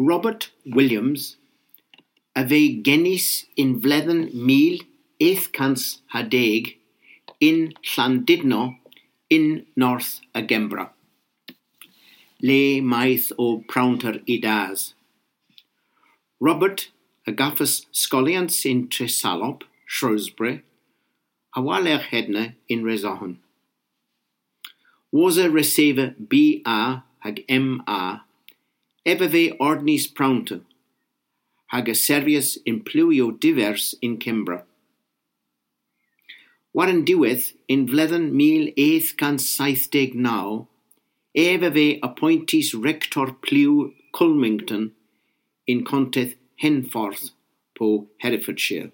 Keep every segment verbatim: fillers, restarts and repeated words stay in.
Robert Williams a bheith gennis in bhledan mil eight cans hadeg in Llandudno in North a Gembra. Le maith o prawnter I das. Robert a gaffas scolians in Tresalop, Shrewsbury, a waler hedna in Resohon. Was a receiver B A hag M A, ebe ve ordnis prawnter, hag a servius in pluvio divers in Kimbra. Waren diwedd in bhledan mil eight cans saithdeg naw, ebe ve appointis rector pliw Culmington in Conteth Henforth po Herefordshire.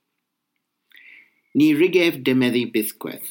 Ni rigef de meddi bythqueth.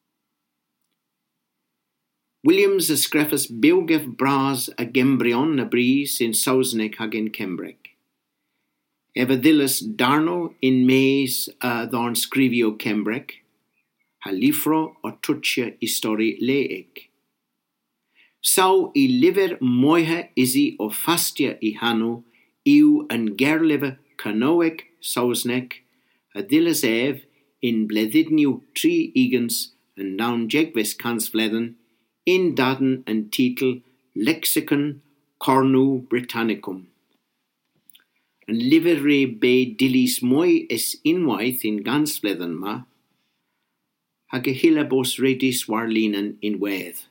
Williams a screffus biwgef bras a Gembrion a bris in Sausnick hag in Kembrec. Eva dhillas darno in meis a dhorn scrivio Kembrec, ha lifro o tutsia istori leig. Sau I liver moiha isi o fastia I hanu, iw an gerlive canoic Sausnick, a dhillas ev in bledidniw tri igans an naun jegvis cans vledan, in daden an titel Lexicon Cornu Britannicum. An livere be dilis moi es inwaith in gans vledan ma, hag a hillabos redis warlinan in wedd.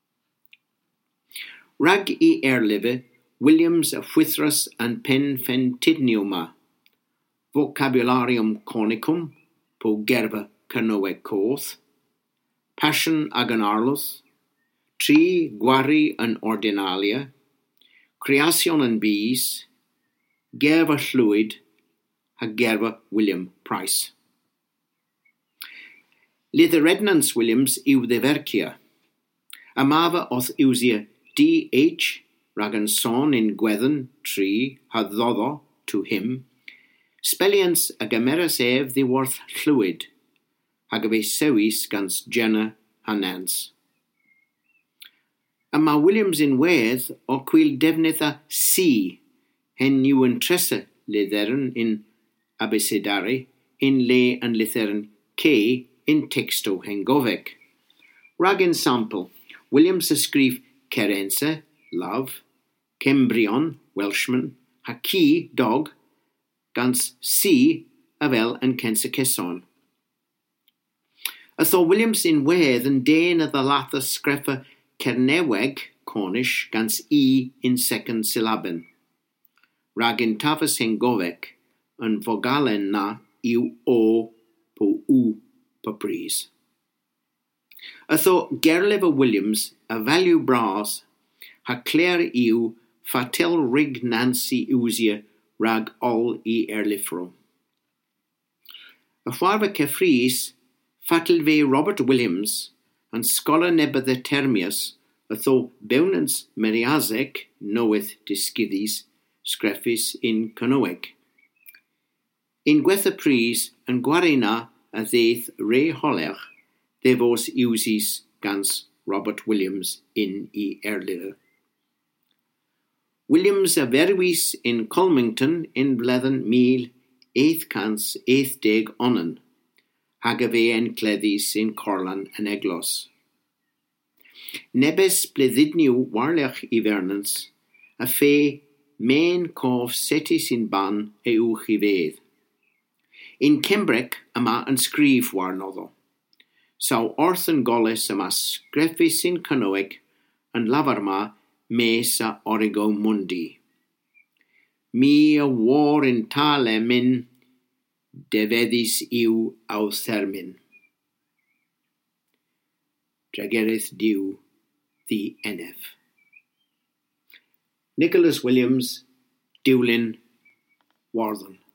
Rag I erlive, Williams a Whithras and pen fentidniuma, Vocabularium Cornicum, po gerba canoe coth, Passion ag an arlos, Tri Gwari an Ordinalia, Creation an Bees, Gerba Fluid, hag Gerba William Price. Lither Rednance Williams iw de Vercia, Amava oth iwsia D H ragan son in Gwedden tri haddodo to him, Spellians ag ameras ev the worth fluid, hag a sewis gans Jenna hanans. Ama Williams in Wedd o quil defnitha C, hen new and tressa litheren in abecedari, in le and litheren K in texto hengovec. Rag sample, Williams escrive Kerense, love, Kembrion, Welshman, Haki, dog, gans C, avel and Kensa Kesson. Atho Williams in Wedd and Dane of the latha screffa Kerneweg, Cornish, gans E in second syllaben. Ragin tafas hengovec, and vogalen na iu O po U papris. Atho Gerliver Williams, a value bras, ha clare iu fatel rig Nancy usia rag all I erlifro. A farva kefries, fatel ve Robert Williams, and scholar nebba the termius, atho beunans meriazek knoweth discidis, screffis in canoeg. In gwetha pris and guarina a ddeith re holer, devos usis gans Robert Williams in I erlither. Williams a verwis in Culmington in blethen mil eight cans eight deg onnen, hagave en cledis in Corlan and Eglos. Nebes blethidniu warlech I vernans, a fe main cov setis in ban e uch I vedd. In Kembrec ama an scrif war noddo. Sau orthan goles ama screffis in canoeg and lavarma mesa origo mundi. Mi a war in tale min devedis iu au thermin. Dragerith diu the N F. Nicholas Williams, Dewlin, Warden.